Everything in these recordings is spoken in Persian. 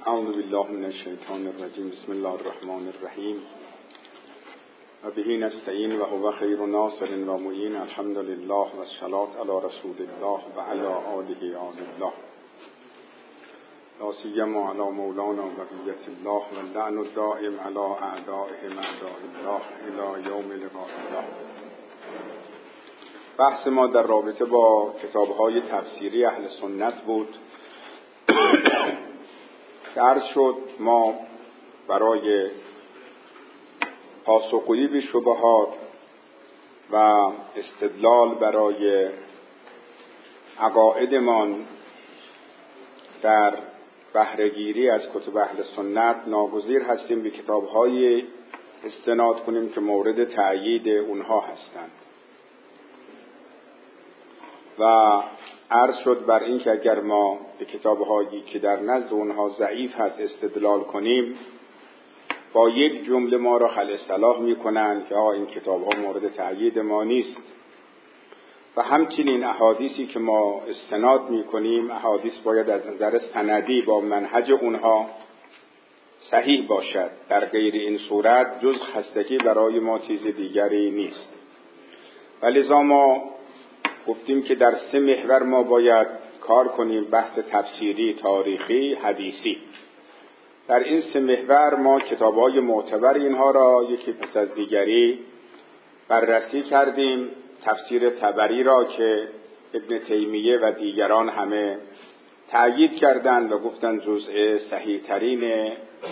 اعوذ بالله من الشیطان الرجیم. بسم الله الرحمن الرحیم. و به نستعین و هو خیر ناصر و معین. الحمد لله و الصلاة علی رسول الله و علی آله آل الله. لا سیما علی مولانا بقیة الله و اللعن الدائم علی اعدائهم اعداء الله الی یوم لقاء الله. بحث ما در رابطه با کتاب‌های تفسیری اهل سنت بود. عرض شد ما برای پاسخگویی به شبهات و استدلال برای عقایدمان در بهره‌گیری از کتب اهل سنت ناگزیر هستیم به کتاب‌های استناد کنیم که مورد تأیید اونها هستند و عرض شد بر این که اگر ما به کتاب‌هایی که در نزد اونها ضعیف هست استدلال کنیم، با یک جمله ما را خلع صلاح می‌کنند که این کتاب‌ها مورد تأیید ما نیست. و همچنین احادیثی که ما استناد می‌کنیم، احادیث باید از نظر سندی با منهج اونها صحیح باشد. در غیر این صورت جز خستگی برای ما چیز دیگری نیست. ولذا ما گفتیم که در 3 محور ما باید کار کنیم: بحث تفسیری، تاریخی، حدیثی. در این 3 محور ما کتاب‌های معتبر اینها را یکی پس از دیگری بررسی کردیم. تفسیر طبری را که ابن تیمیه و دیگران همه تأیید کردند و گفتند جزء صحیح ترین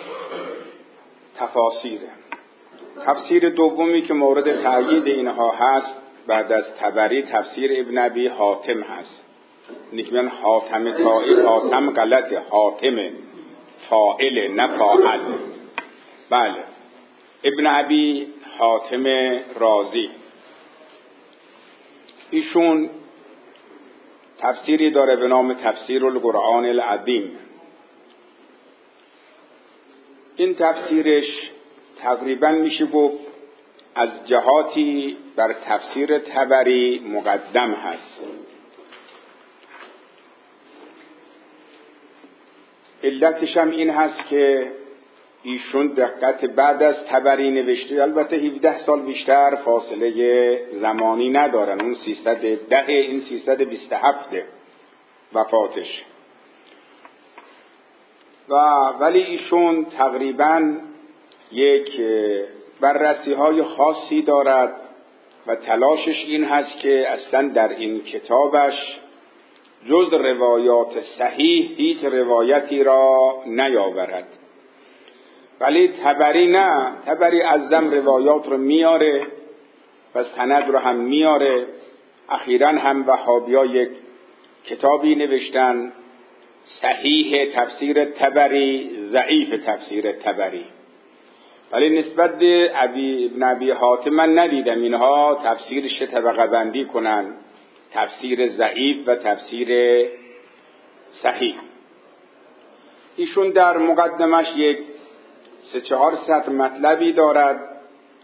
تفاسیره. تفسیر دومی که مورد تأیید اینها هست بعد از طبری تفسیر ابن ابی حاتم هست. میگن حاتم طائل، حاتم غلطه، حاتم فاعل نه فاعل. بله، ابن ابی حاتم رازی، ایشون تفسیری داره به نام تفسیر القرآن العظیم. این تفسیرش تقریبا میشه گفت از جهاتی بر تفسیر طبری مقدم هست. علتش هم این هست که ایشون دقت بعد از طبری نوشته، البته 17 سال بیشتر فاصله زمانی ندارن، اون 310 این 327 وفاتش، ولی ایشون تقریبا یک بررسی های خاصی دارد و تلاشش این هست که اصلا در این کتابش جز روایات صحیح هیچ روایتی را نیاورد. ولی طبری نه، طبری ازم روایات رو میاره و سند رو هم میاره. اخیراً هم وهابی‌ها یک کتابی نوشتن صحیح تفسیر طبری، ضعیف تفسیر طبری. ولی نسبت به ابن ابی حاتم من ندیدم اینها تفسیرش طبقه بندی کنن، تفسیر ضعیف و تفسیر صحیح. ایشون در مقدمش یک 300-400 مطلبی دارد،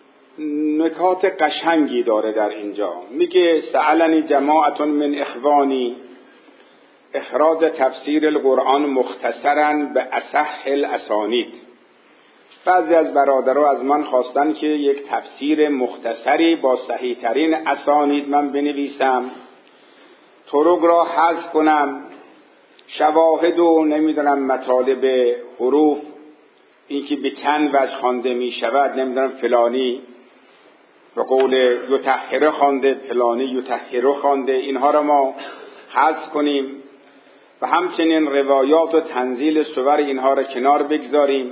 نکات قشنگی داره در اینجا. میگه سألنی جماعت من اخوانی اخراج تفسیر القرآن مختصرا به اصح الاسانید. بعضی از برادرها از من خواستن که یک تفسیر مختصری با صحیح ترین اسانید من بنویسم، طرق را حذف کنم، شواهد و نمیدونم مطالب حروف، اینکه به چند وجه خوانده می شود، نمیدونم فلانی به قول یطهره خوانده، فلانی یطهره خوانده، اینها را ما حذف کنیم و همچنین روایات و تنزیل صور اینها را کنار بگذاریم.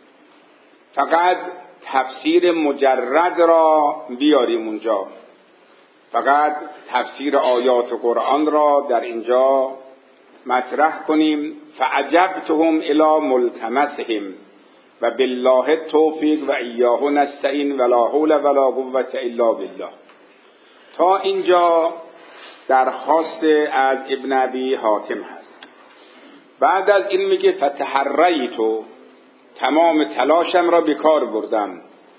فقط تفسیر مجرد را بیاریم اونجا، فقط تفسیر آیات قرآن را در اینجا مطرح کنیم. فعجبتهم الی ملتمسهم و بالله التوفیق و ایاه نستعین ولا حول ولا قوة الا بالله. تا اینجا درخواست از ابن ابی حاتم هست. بعد از این میگه فتحریت، تمام تلاشم را بیکار بردم،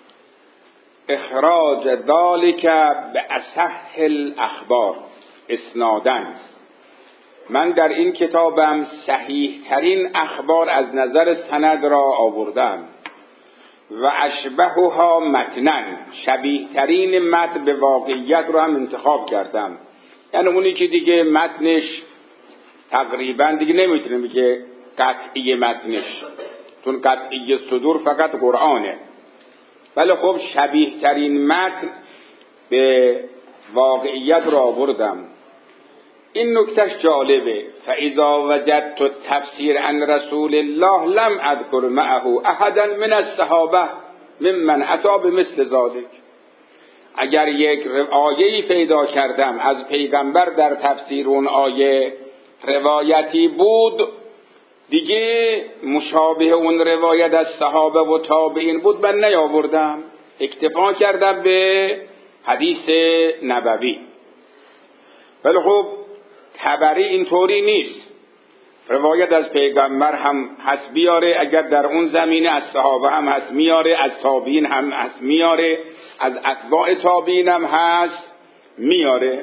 اخراج ذالک به اصح الاخبار، اسنادن من در این کتابم صحیح ترین اخبار از نظر سند را آوردم و اشبهها متنن، شبیه ترین متن به واقعیت را هم انتخاب کردم. یعنی اونی که دیگه متنش تقریبا دیگه نمیتونه میگه قطعی متنش، چون قطعی صدور فقط قرآنه، ولی خب شبیه ترین متن به واقعیت را آوردم. این نکتهش جالبه. فاذا وجدت تفسیر عن رسول الله لم اذکر معه احدا من الصحابه ممن اتى بمثل ذلك. اگر یک آیه‌ای پیدا کردم از پیغمبر در تفسیر اون آیه روایتی بود دیگه مشابه اون روایت از صحابه و تابعین بود، من نیاوردم، اکتفا کردم به حدیث نبوی. ولی خب طبری اینطوری نیست، روایت از پیغمبر هم هست بیاره، اگر در اون زمینه از صحابه هم هست میاره، از تابعین هم هست میاره، از اتباع تابعین هم هست میاره.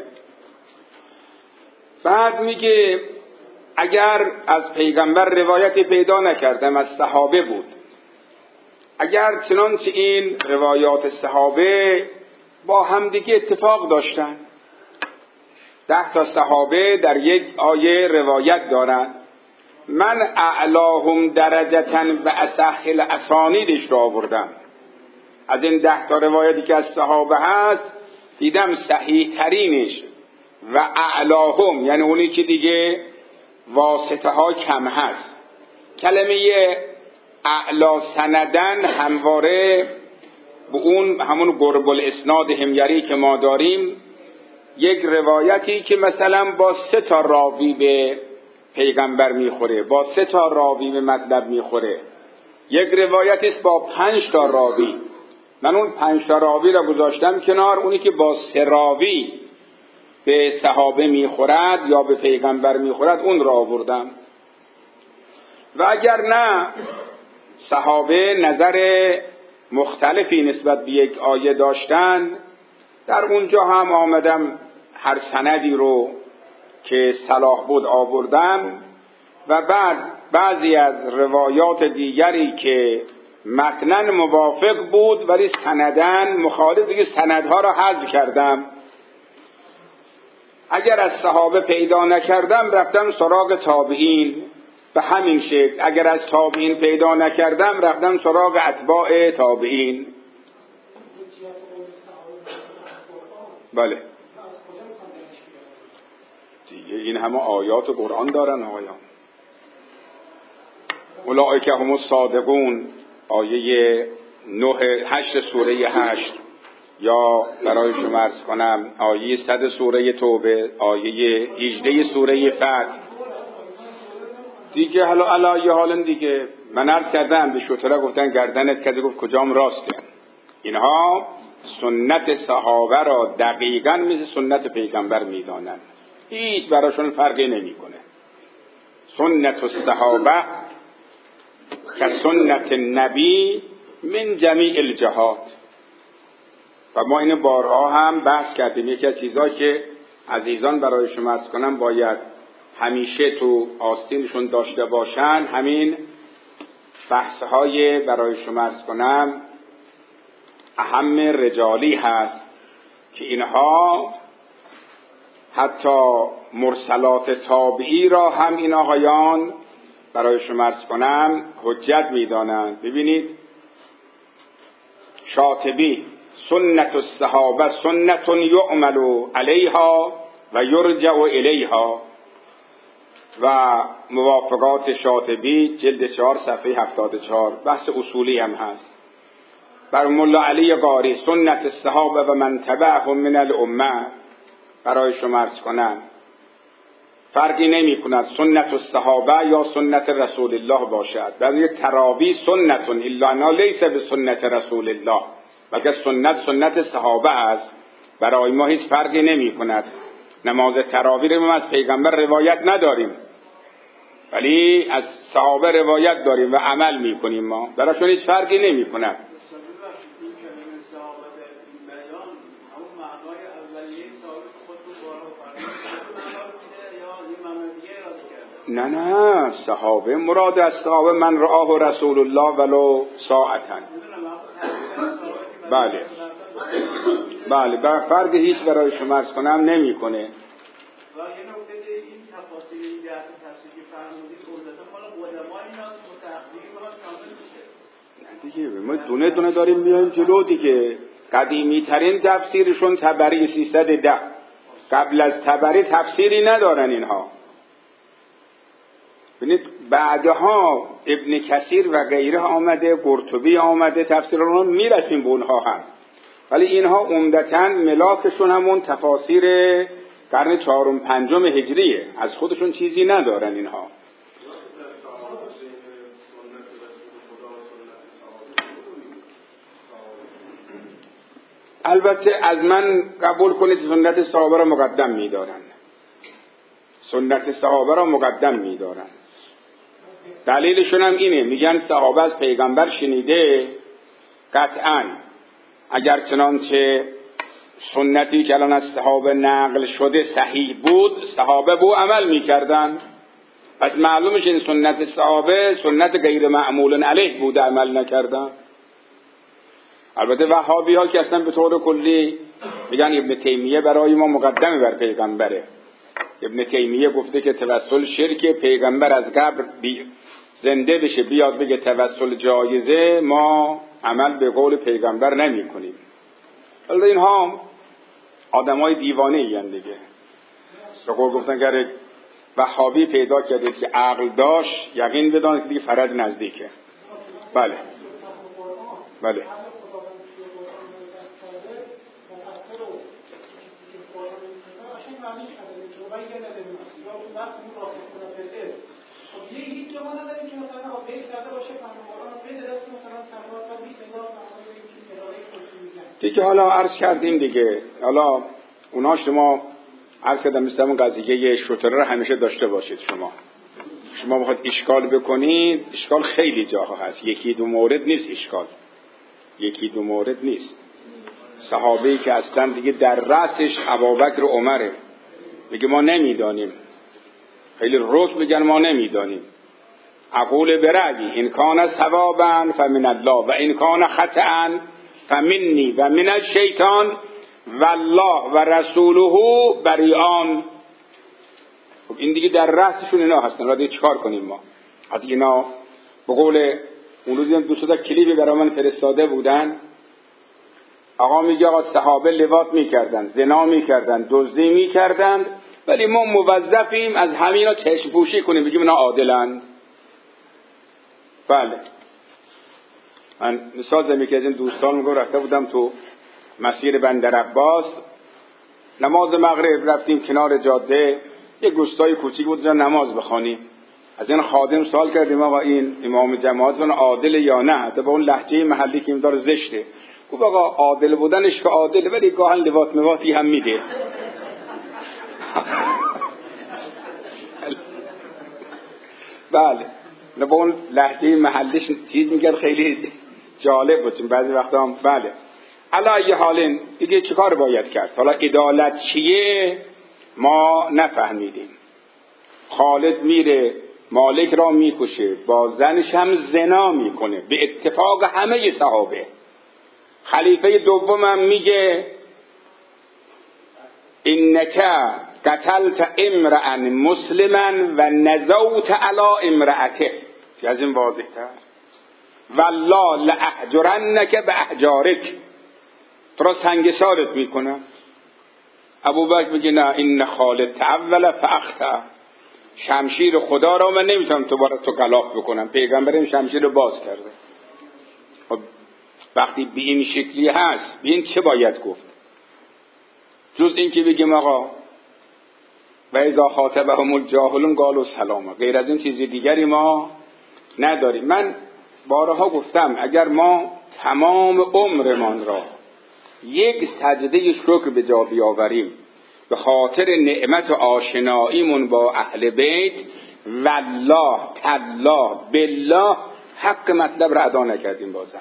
بعد میگه اگر از پیغمبر روایتی پیدا نکردم از صحابه بود، اگر چنانچه این روایات صحابه با هم دیگه اتفاق داشتن، 10 تا صحابه در یک آیه روایت دارن، من اعلاهم درجتاً و اصح الاسانیدش را آوردم. از این 10 تا روایتی که از صحابه هست دیدم صحیح ترینش و اعلاهم، یعنی اونی که دیگه واسطه ها کم هست. کلمه اعلا سندن همواره به اون همون قرب الاسناد همگری که ما داریم، یک روایتی که مثلا با 3 تا راوی به پیغمبر میخوره، با 3 تا راوی به مطلب میخوره. یک روایتی است با 5 تا راوی، من اون 5 تا راوی را گذاشتم کنار، اونی که با 3 راوی به صحابه میخورد یا به پیغمبر میخورد اون را آوردم. و اگر نه صحابه نظر مختلفی نسبت به یک آیه داشتن، در اونجا هم آمدم هر سندی رو که صلاح بود آوردم و بعد بعضی از روایات دیگری که متناً موافق بود ولی سنداً مخالف، دیگه سندها را حذف کردم. اگر از صحابه پیدا نکردم رفتم سراغ تابعین، به همین شکل اگر از تابعین پیدا نکردم رفتم سراغ اتباع تابعین. بله دیگه این همه آیات قرآن دارن آقایان. اولئک هم الصادقون، آیه 8 سوره 8، یا برای شما عرض کنم آیه 100 سوره توبه، آیه 18 سوره فتح. دیگه حالا یه حال دیگه من عرض کردم به شطرا گفتن گردنت کسی گفت کجام راسته. اینها سنت صحابه را دقیقاً مثل سنت پیغمبر میدانند، هیچ براشون فرقی نمیکنه. سنت الصحابه که سنت نبی من جمیع الجهات. و ما این بارها هم بحث کردیم. یکی از چیزایی که عزیزان برای شما عرض کنم باید همیشه تو آستینشون داشته باشن همین بحث‌های برای شما عرض کنم اهم رجالی هست که اینها حتی مرسلات تابعی را هم این آقایان برای شما عرض کنم حجت می‌دانند. ببینید شاطبی سنت الصحابه سنت یعمل علیها و یرجع الیها، و موافقات شاطبی جلد 4 صفحه 74 بحث اصولی هم هست. بر مولا علی قاری سنت الصحابه و من تبعهم من الامه برای شما عرض کنم فرقی نمی کند سنت الصحابه یا سنت رسول الله باشد. در تراوی سنت الا انا لیس به سنت رسول الله، بلکه سنت صحابه است، برای ما هیچ فرقی نمی کند. نماز تراوی رو ما از پیغمبر روایت نداریم ولی از صحابه روایت داریم و عمل می کنیم، ما برایشون هیچ فرقی نمی کند. نه صحابه مراد از صحابه من رآه رسول الله ولو ساعتن. بله بله فرق هیچ برای شما عرض کنم نمی کنه. و یه نکته این تفاصیلی در تفسیر که فرمودید عمدتاً مال علما اینا متأخرین ما کامل میشه. دیگه ما دونه دونه داریم میایم جلو دیگه. قدیمی ترین تفسیرشون طبری 310. قبل از طبری تفسیری ندارن اینها. ببینید بعدها ابن کثیر و غیره آمده، قرطبی آمده، تفسیر رو میرسیم به اونها هم، ولی اینها عمدتاً ملاکشون همون تفاسیر قرن 4 و 5 هجریه، از خودشون چیزی ندارن اینها. البته از من قبول کنید سنت صحابه را مقدم می‌دارن. سنت صحابه را مقدم می‌دارن. دلیلشون هم اینه، میگن صحابه از پیغمبر شنیده، قطعاً اگر چنانچه سنتی که الان از صحابه نقل شده صحیح بود، صحابه به عمل می‌کردن. پس معلومه این سنت صحابه سنت غیر معمول علیه بود، عمل نکردن. البته وهابی ها که اصلا به طور کلی میگن ابن تیمیه برای ما مقدمه بر پیغمبره. ابن تیمیه گفته که توسل شرک، پیغمبر از قبر زنده بشه بیاد بگه توسل جایزه، ما عمل به قول پیغمبر نمی کنیم. البته اینها آدمای دیوانه این دیگه. به قول گفتن که وهابی پیدا کرده که عقل داشت، یقین بدانه که دیگه فرج نزدیکه. بله بله دیگه حالا عرض کردیم دیگه. حالا اونا شما عرض کردم مثل همون قضیه شوتره رو همیشه داشته باشید. شما بخواید اشکال بکنید، اشکال خیلی جاها هست، یکی دو مورد نیست اشکال، یکی دو مورد نیست. صحابه‌ای که اصلا دیگه در رأسش ابوبکر و عمره، میگه ما نمیدانیم، خیلی روش میگن ما نمیدانیم. اقول برأیی ان کان صوابا فمن الله و ان کان خطأ فمنی و من الشیطان والله و رسوله بریئان. خب این دیگه در رأسشون اینا هستن، را دیگه چیکار کنیم ما؟ حتی اینا به قول اون روز دوست تا کلیپی برای من فرستاده بودن، آقا میگه آقا صحابه لواط میکردن، زنا میکردن، دزدی میکردن، ولی ما موظفیم از همینا چشم پوشی کنیم، بگیم اینا عادلن. بله من مثال زدم که از این دوستان میگم رفته بودم تو مسیر بندر عباس، نماز مغرب رفتیم کنار جاده، یه گوستای کوچیک بود جا نماز بخوانیم. از این خادم سوال کردیم آقا این امام جماعت اون عادل یا نه؟ حتی با اون لهجه محلی که این داره زشته. گفت آقا عادل بودنش که عادله، ولی گاهن لواط مواطی هم میده. بله نه با اون لهجه محلیش چیز میگه خیلی جالب بود بعضی وقتا هم. بله علی ای حال دیگه چیکار باید کرد؟ حالا عدالت چیه ما نفهمیدیم. خالد میره مالک را میکشه، با زنش هم زنا میکنه به اتفاق همه صحابه. خلیفه دومم میگه انک قتلت امرأ مسلما و نزوت علی امرأته. چه از این واضح تر؟ والله لاحجرنک باحجارک، تو را سنگسارت میکنم. ابوبکر میگه نه این خالد تعول فاخطا، شمشیر خدا را من نمیتونم تو بارا تو غلاف بکنم، پیغمبرم شمشیر رو باز کرده. خب وقتی به این شکلی هست به این چه باید گفت؟ جز این که بگیم آقا و اذا خاطبهم الجاهلون قالوا سلاما، غیر از این چیز دیگری ما نداریم. من بارها گفتم اگر ما تمام عمرمان را یک سجده شکر به جا بیاوریم به خاطر نعمت و آشناییمون با اهل بیت، والله تالله بالله حق مطلب را ادا نکردیم. بازم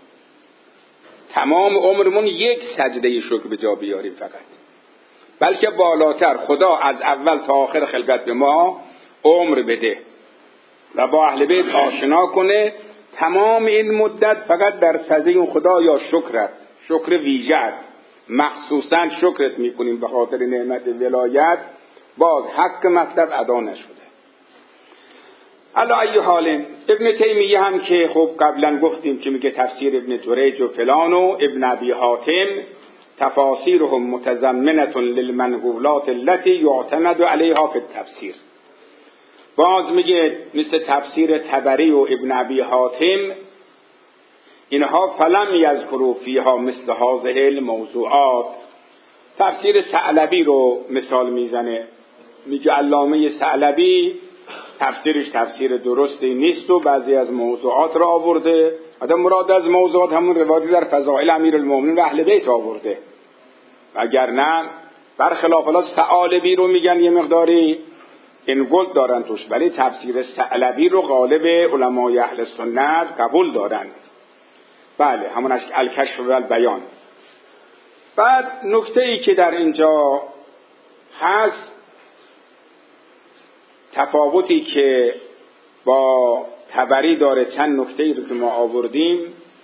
تمام عمرمون یک سجده شکر به جا بیاریم فقط، بلکه بالاتر. خدا از اول تا آخر خلقت به ما عمر بده و با اهل بیت آشنا کنه. تمام این مدت فقط در سجده خدا یا شکر ویژت، مخصوصا شکرت میکنیم به خاطر نعمت ولایت، باز حق مطلب ادا نشده. علی ای حال ابن تیمیه هم که خب قبلا گفتیم که میگه تفسیر ابن جریج و فلان و ابن ابی حاتم تفاسیرهم متضمنة للمنقولات التي یعتمد علیها فی التفسیر. باز میگه مثل تفسیر طبری و ابن ابی حاتم اینها فلم یذکروا فیها مثل هذه الموضوعات. تفسیر ثعلبی رو مثال میزنه، میگه علامه ثعلبی تفسیرش تفسیر درستی نیست و بعضی از موضوعات را آورده. آدم مراد از موضوعات همون روایتی در فضائل امیرالمومنین و اهل بیت آورده، وگرنه برخلاف الله ثعالبی رو میگن یه مقداری انگلت دارن توش، ولی تفسیر ثعلبی رو غالب علمای اهل سنت قبول دارن. بله همون الکشف و البیان. بعد نکته ای که در اینجا هست، تفاوتی که با طبری داره، چند نکته ای رو که ما آوردیم.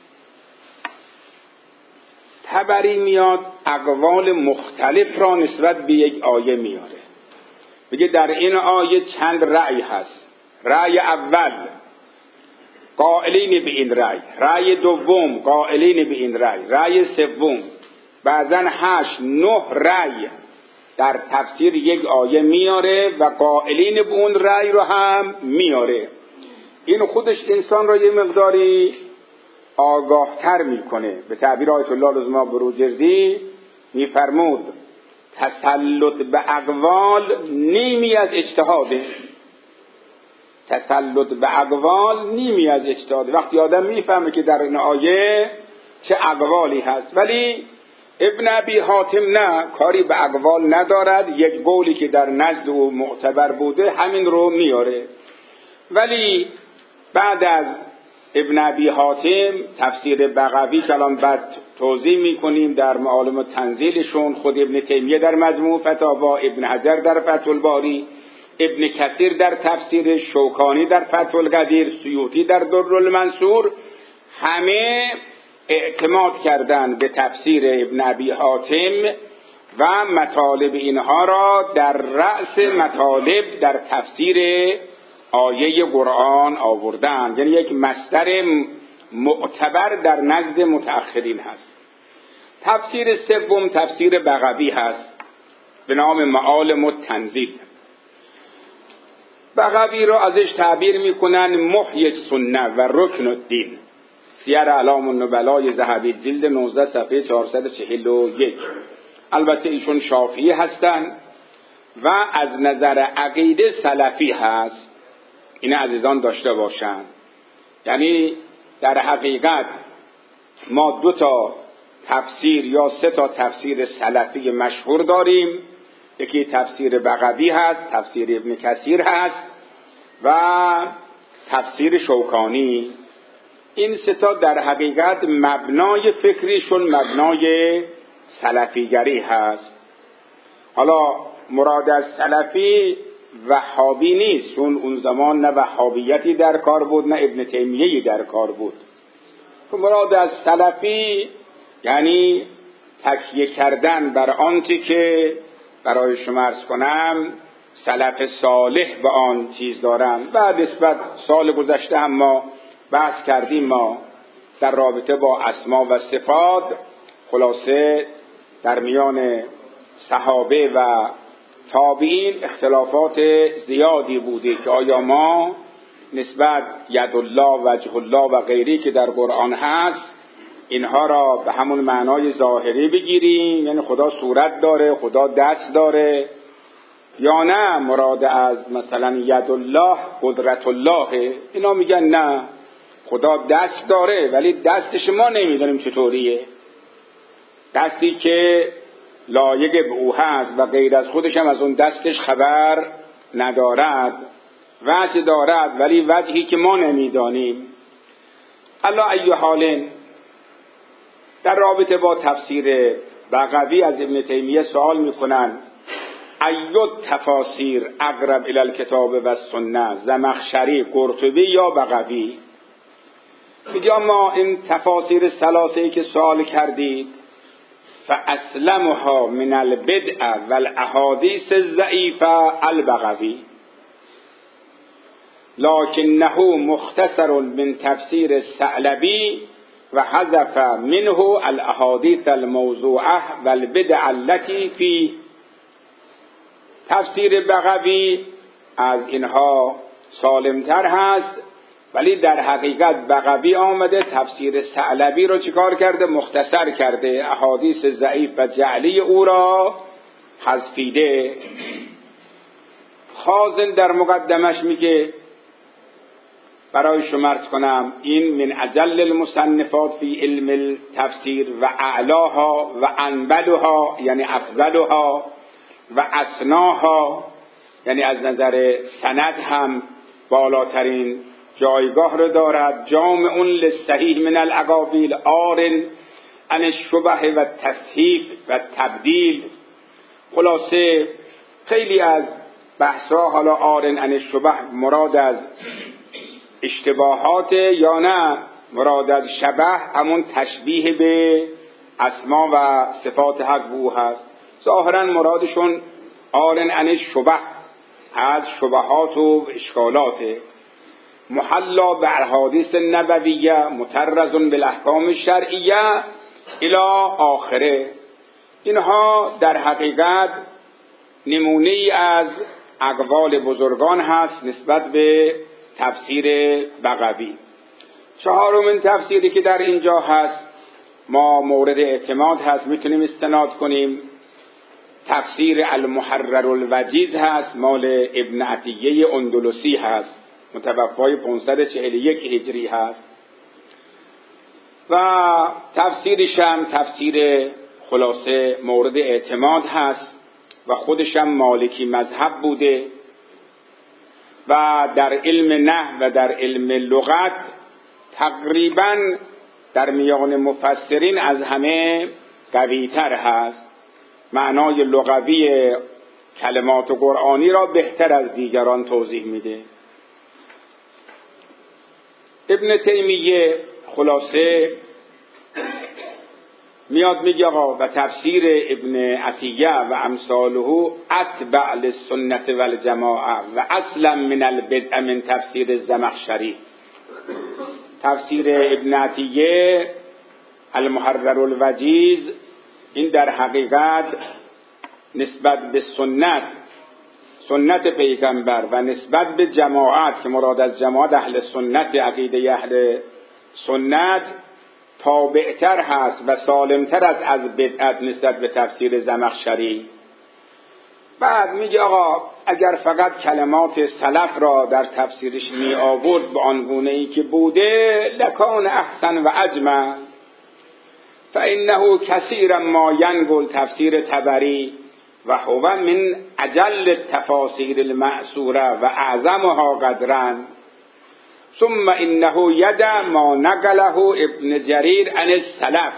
طبری میاد اقوال مختلف را نسبت به یک آیه میاره، میگه در این آیه چند رأی هست. رأی اول قائلین به این رأی، رأی دوم قائلین به این رأی، رأی سوم، بعضا 8-9 رأی در تفسیر یک آیه میاره و قائلین به اون رأی رو هم میاره. این خودش انسان را یه مقداری آگاهتر میکنه. به تعبیر آیت الله العظمی بروجردی میفرمود تسلط به اقوال نیمی از اجتهاده. تسلط به اقوال نیمی از اجتهاده. وقتی آدم میفهمه که در این آیه چه اقوالی هست، ولی ابن ابی حاتم نه، کاری به اقوال ندارد، یک قولی که در نزد او معتبر بوده همین رو میاره. ولی بعد از ابن ابی حاتم تفسیر بغوی کلام بعد توضیح میکنیم در معالم تنزیلشون، خود ابن تیمیه در مجموع فتاوا، ابن حجر در فتح الباری، ابن کثیر در تفسیر، شوکانی در فتح القدیر، سیوطی در در المنصور، همه اعتماد کردن به تفسیر ابن ابی حاتم و مطالب اینها را در رأس مطالب در تفسیر آیه قرآن آوردن. یعنی یک مصدر معتبر در نزد متأخرین هست. تفسیر سوم تفسیر بغوی هست به نام معالم التنزیل. بغوی را ازش تعبیر میکنن محی السنه و رکن الدین. سیر اعلام النبلای ذهبی جلد 19 صفحه 441. البته ایشون شافعی هستند و از نظر عقیده سلفی هست. این عزیزان داشته باشند. یعنی در حقیقت ما 2 تفسیر یا 3 تفسیر سلفی مشهور داریم. یکی تفسیر بغوی هست، تفسیر ابن کثیر هست و تفسیر شوکانی. این 3 در حقیقت مبنای فکریشون مبنای سلفیگری هست. حالا مراد از سلفی وهابی نیست، چون اون زمان نه وهابیتی در کار بود نه ابن تیمیه‌ای در کار بود. مراد از سلفی یعنی تکیه کردن بر آنچه که برای شما عرض کنم سلف صالح به آن چیز دارن. و نسبت سال گذشته هم ما بحث کردیم، ما در رابطه با اسما و صفات خلاصه در میان صحابه و تابعین اختلافات زیادی بوده که آیا ما نسبت ید الله، وجه الله و غیری که در قرآن هست اینها را به همون معنای ظاهری بگیریم، یعنی خدا صورت داره، خدا دست داره، یا نه مراد از مثلا ید الله قدرت الله. اینا میگن نه، خدا دست داره ولی دستش ما نمیدونیم چطوریه، دستی که لایق به او هست و غیر از خودش هم از اون دستش خبر ندارد، وجه دارد ولی وجهی که ما نمیدانیم. الا ای حال در رابطه با تفسیر بغوی از ابن تیمیه سوال میکنن ایو تفاسیر اقرب الی الکتاب و السنه، زمخشری، قرطبی یا بغوی؟ میگه اما این تفاسیر ثلاثه‌ای که سوال کردید فاسلمها من البدع والاحادیث الضعیفه البغوی، لکنه مختصر من تفسیر الثعلبی و حذف منه الاحادیث الموضوعه والبدع التي فی. تفسیر بغوی از اینها سالمتر هست، ولی در حقیقت بغوی آمده تفسیر ثعلبی رو چیکار کرده؟ مختصر کرده، احادیث ضعیف و جعلی او را حذفیده. خازن در مقدمش میگه برای شما عرض کنم این من اجل المصنفات فی علم التفسیر و اعلاها و انبلها یعنی افضلها و اسناها یعنی از نظر سند هم بالاترین جایگاه رو دارد. جامع للصحیح من الاقاویل آرن عن الشبه و تصحیح و تبدیل. خلاصه خیلی از بحثا حالا آرن عن الشبه مراد از اشتباهات یا نه مراد از شبه همون تشبیه به اسما و صفات حق او هست. ظاهرا مرادشون آرن عن الشبه از شبهات و اشکالات. محلا به احادیث نبویه مطرز بالاحکام الشرعیه الی آخره. اینها در حقیقت نمونه ای از اقوال بزرگان هست نسبت به تفسیر بغوی. چهارمین تفسیری که در اینجا هست ما مورد اعتماد هست میتونیم استناد کنیم، تفسیر المحرر الوجیز هست، مال ابن عطیه اندلسی هست، متوفای 541 هجری هست و تفسیرش هم تفسیر خلاصه مورد اعتماد هست و خودش هم مالکی مذهب بوده و در علم نحو و در علم لغت تقریبا در میان مفسرین از همه قوی‌تر هست. معنای لغوی کلمات قرآنی را بهتر از دیگران توضیح میده. ابن تیمیه خلاصه میاد میگه آقا و تفسیر ابن عطیه و امثاله اتبع للسنت والجماعه و اصلا من البدع من تفسیر الزمخشری. تفسیر ابن عطیه المحرر الوجیز این در حقیقت نسبت به سنت پیغمبر و نسبت به جماعت که مراد از جماعت اهل سنت عقیده اهل سنت تابعتر هست و سالمتر از بدعت نسبت به تفسیر زمخشری. بعد میگه آقا اگر فقط کلمات سلف را در تفسیرش می آورد به آنگونه ای که بوده لکان احسن و اجمل، فانه کثیرا ما ینقل تفسیر طبری و هو من اجل التفاسیر المأثوره و اعظمها قدرا، ثم انه یدع ما نقله ابن جریر عن السلف.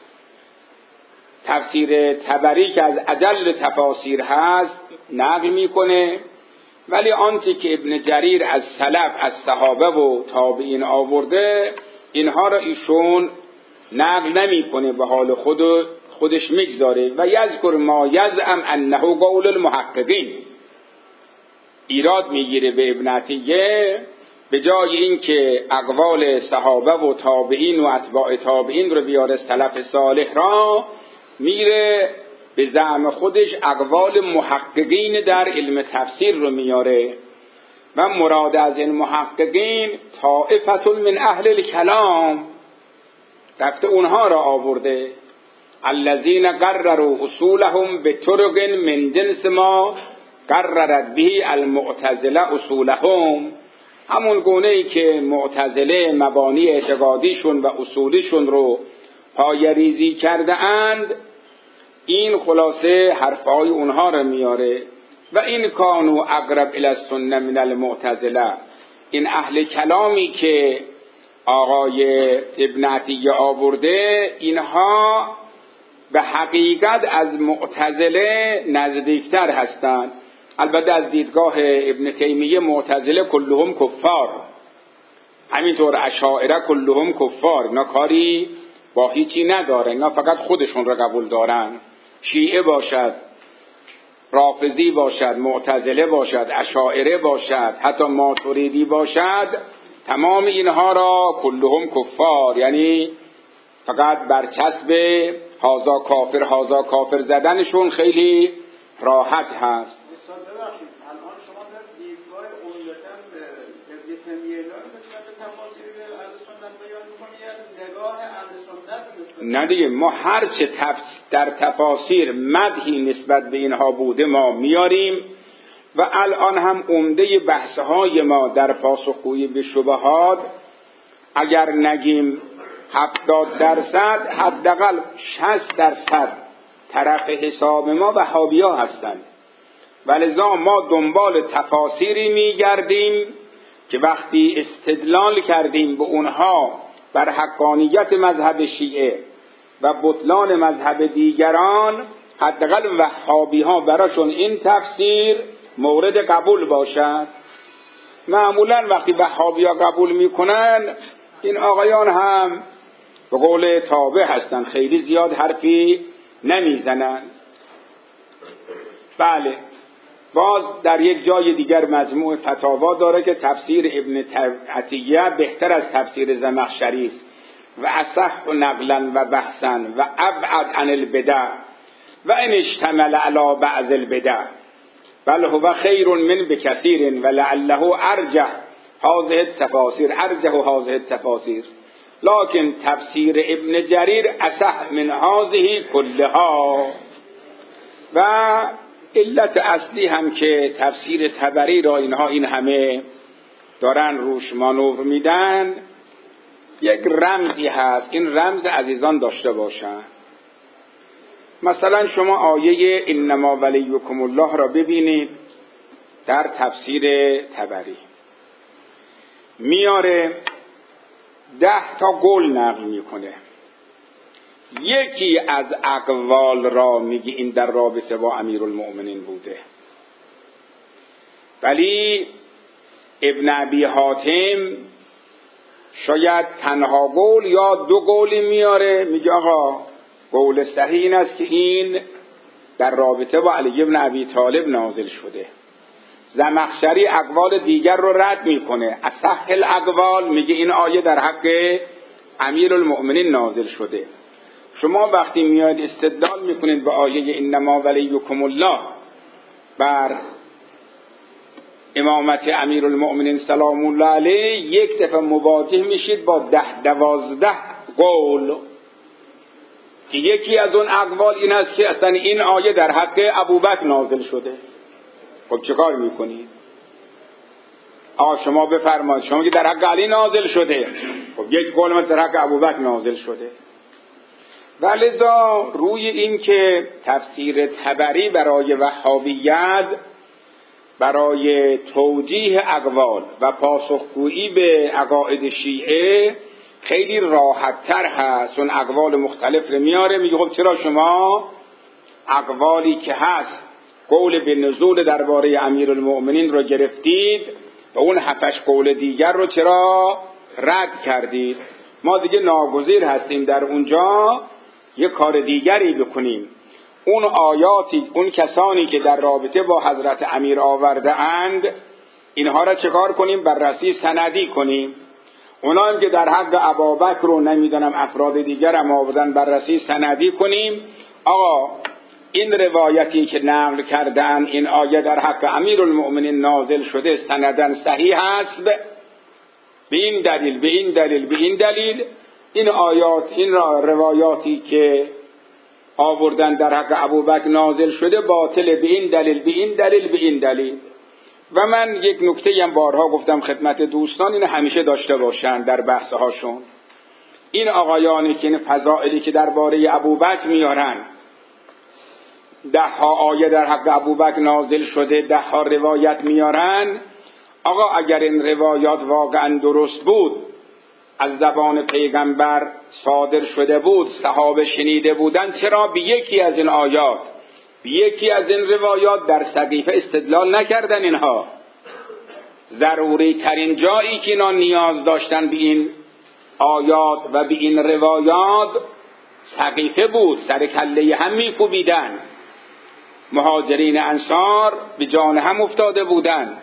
تفسیر طبری که از اجل تفاسیر هست نقل میکنه، ولی آنچه که ابن جریر از سلف از صحابه و تابعین آورده اینها را ایشون نقل نمیکنه، به حال خودش میگذاره. و یذکر ما یزعم انه قول المحققین، ایراد میگیره به ابن عطیه به جای اینکه اقوال صحابه و تابعین و اتباع تابعین رو بیاره سلف صالح را، میره به زعم خودش اقوال محققین در علم تفسیر رو میاره و مراد از این محققین طائفة من اهل الکلام، رفته اونها را آورده، الذین قرروا اصولهم بطرق من جنس ما قررت به المعتزله اصولهم. همون گونه ای که معتزله مبانی اعتقادیشون و اصولیشون رو پای ریزی کرده اند، این خلاصه حرفهای اونها رو میاره. و این کانو اقرب الی السنه من المعتزله، این اهل کلامی که آقای ابن عطیه آورده اینها به حقیقت از معتزله نزدیکتر هستند. البته از دیدگاه ابن تیمیه معتزله کلهم کفار، همینطور اشاعره کلهم کفار، اینا کاری با هیچی نداره، اینا فقط خودشون رو قبول دارن. شیعه باشد، رافضی باشد، معتزله باشد، اشاعره باشد، حتی ماتریدی باشد، تمام اینها را کلهم کفار، یعنی فقط برچسب هازا کافر هازا کافر زدنشون خیلی راحت هست. ببخشید الان شما در دیدگاه عمدتاً ابن تیمیه را نسبت به تفاسیر اهل سنت بیان می‌کنید یا نگاه اهل سنت؟ نه دیگه، ما هر چه در تفاسیر مدحی نسبت به اینها بوده ما میاریم و الان هم عمده بحث‌های ما در پاسخگویی به شبهات اگر نگیم 70% حداقل 60% طرف حساب ما وهابی‌ها هستند. ولذا ما دنبال تفاسیری میگردیم که وقتی استدلال کردیم به اونها بر حقانیت مذهب شیعه و بطلان مذهب دیگران، حداقل وهابی‌ها براشون این تفسیر مورد قبول باشد. معمولا وقتی وهابی‌ها قبول میکنن این آقایان هم به قول تابع هستن، خیلی زیاد حرفی نمیزنن. بله، باز در یک جای دیگر مجموع فتاوا داره که تفسیر ابن عطیه بهتر از تفسیر زمخشری است و اصح نقلا و بحثا و ابعد عن البدع و ان اشتمل علی بعض البدع بل هو خیر من بکثیر و لعله ارجح هذه التفاسیر لكن تفسیر ابن جریر اصح من هذه كلها. و علت اصلی هم که تفسیر طبری را اینها این همه دارن روش مانور میدن، یک رمزی هست، این رمز عزیزان داشته باشن. مثلا شما آیه انما ولیکم الله را ببینید در تفسیر طبری میاره 10 تا قول نقل میکنه. یکی از اقوال را میگه این در رابطه با امیرالمؤمنین بوده، ولی ابن ابی حاتم شاید تنها قول یا 2 قولی میاره، میگه آقا قول صحیح این است که این در رابطه با علی ابن ابی طالب نازل شده. زمخشری اقوال دیگر رو رد میکنه، اصح الاقوال میگه این آیه در حق امیرالمؤمنین نازل شده. شما وقتی میاد استدلال میکنید به آیه انما ولیکم الله بر امامت امیرالمؤمنین سلام الله علیه، یک دفعه مواجه میشید با 10-12 قول که یکی از اون اقوال این است که اصلا این آیه در حق ابوبکر نازل شده. خب چه کار میکنید؟ شما بفرمایید، شما که در حق علی نازل شده، خب یک قول ما در حق ابوبکر نازل شده. ولذا روی این که تفسیر طبری برای وهابیت برای توجیه اقوال و پاسخگویی به عقاید شیعه خیلی راحت تر هست. اون اقوال مختلف رو میاره، میگه خب چرا شما اقوالی که هست قول به نزول درباره امیرالمؤمنین رو گرفتید و اون 7 قول دیگر رو چرا رد کردید؟ ما دیگه ناگزیر هستیم در اونجا یه کار دیگری بکنیم. اون آیاتی، اون کسانی که در رابطه با حضرت امیر آورده اند، اینها را چکار کنیم؟ بررسی سندی کنیم. اونا هم که در حق ابابکر رو نمیدونم افراد دیگر هم آوردن، بررسی سندی کنیم. آقا این روایتی که نقل کردن این آیه در حق امیرالمؤمنین نازل شده سندن صحیح است به این دلیل به این دلیل به این دلیل. این آیات، این روایاتی که آوردن در حق ابوبکر نازل شده باطل به این دلیل به این دلیل به این دلیل. و من یک نکته هم بارها گفتم خدمت دوستان، این همیشه داشته باشن در بحثهاشون. این آقایانی که این فضائلی که درباره ابوبکر میارن، 10 آیه در حق ابوبکر نازل شده، 10 روایت میارن، آقا اگر این روایات واقعا درست بود از زبان پیغمبر صادر شده بود، صحابه شنیده بودن، چرا به یکی از این آیات، به یکی از این روایات در سقیفه استدلال نکردن؟ اینها ضروری ترین جایی که اینا نیاز داشتن به این آیات و به این روایات سقیفه بود، سر کله هم میکوبیدن، مهاجرین انصار به جان هم افتاده بودن.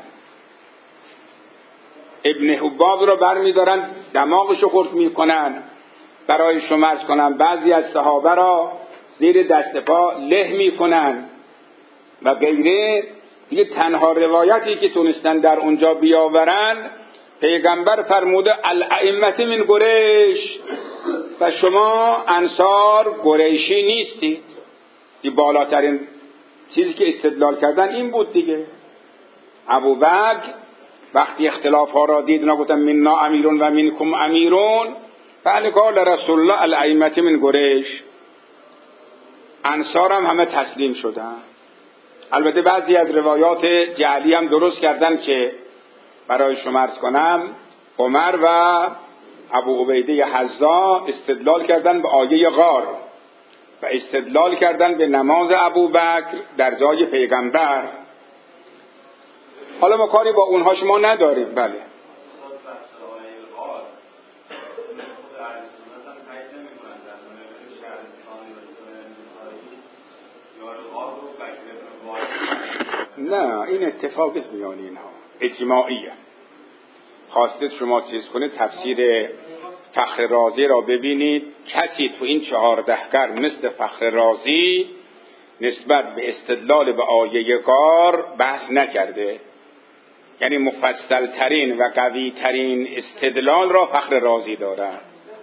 ابن حباب رو برمیدارن دماغشو خرد میکنن، برای شما عرض کنن بعضی از صحابه را زیر دست پا له میکنن و غیره. دیگه تنها روایتی که تونستن در اونجا بیاورن، پیغمبر فرموده الائمه من قریش، و شما انصار قریشی نیستید. این بالاترین چیزی که استدلال کردن این بود دیگه. ابوبکر وقتی اختلاف ها را دید، اونا گفتن مننا امیرون و منکم امیرون، فقال رسول الله الائمه من قریش. انصار هم همه تسلیم شدن. البته بعضی از روایات جعلی هم درست کردن که برای شما عرض کنم، عمر و ابو عبیده حذا استدلال کردن به آیه غار و استدلال کردن به نماز ابوبکر در جای پیغمبر. حالا ما کاری با اونها شما نداریم. بله نه، این اتفاق است میان اینها، اجماعیه. خواستید شما چیز کنید، تفسیر فخر رازی را ببینید. کسی تو این 14 قرن مثل فخر رازی نسبت به استدلال به آیه غار بحث نکرده. یعنی مفصل ترین و قوی ترین استدلال را فخر رازی دارد.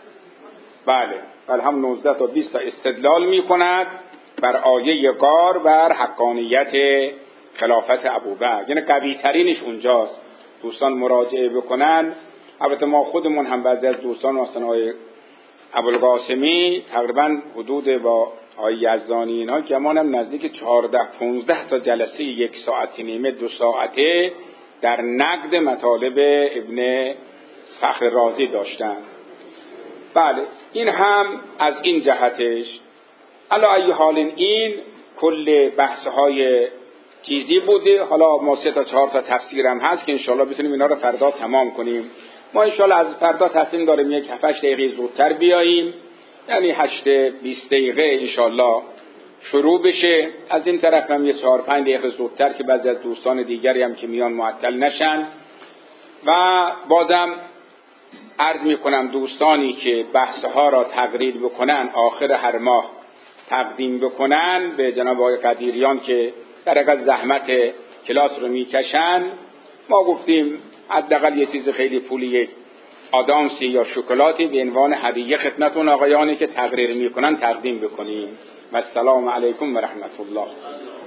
بله هم 19 تا 20 تا استدلال می کند بر آیه غار، بر حقانیت خلافت ابوبکر. یعنی قوی ترینش اونجاست. دوستان مراجعه بکنن. البته ما خودمون هم بعضی از دوستان مثلا آقای ابوالقاسمی تقریبا حدود با آقای یزدانی اینها که هم نزدیک 14-15 تا جلسه 1 ساعت نیمه 2 ساعته در نقد مطالب ابن فخر رازی داشتن. بله این هم از این جهتش. علی ای حال این کل بحث‌های چیزی بوده. حالا ما 3 تا 4 تا تفسیرم هست که انشالله بتونیم اینا رو فردا تمام کنیم. ما انشالله از فردا تصمیم داریم 1-7 دقیقه زودتر بیاییم، یعنی 8-20 دقیقه انشالله شروع بشه. از این طرف هم 4-5 دقیقه زودتر که بعضی از دوستان دیگری هم که میان معطل نشن. و بازم عرض میکنم دوستانی که بحثها را تقریر بکنن، آخر هر ماه تقدیم بکنن به جناب آقای قدیریان که در حقیقت زحمت کلاس رو میکشن، ما گفتیم حداقل یه چیز خیلی پولی، یک آدامسی یا شکلاتی به عنوان هدیه خدمتون آقایانی که تقریر میکنن تقدیم بکنیم. و السلام علیکم و رحمت الله.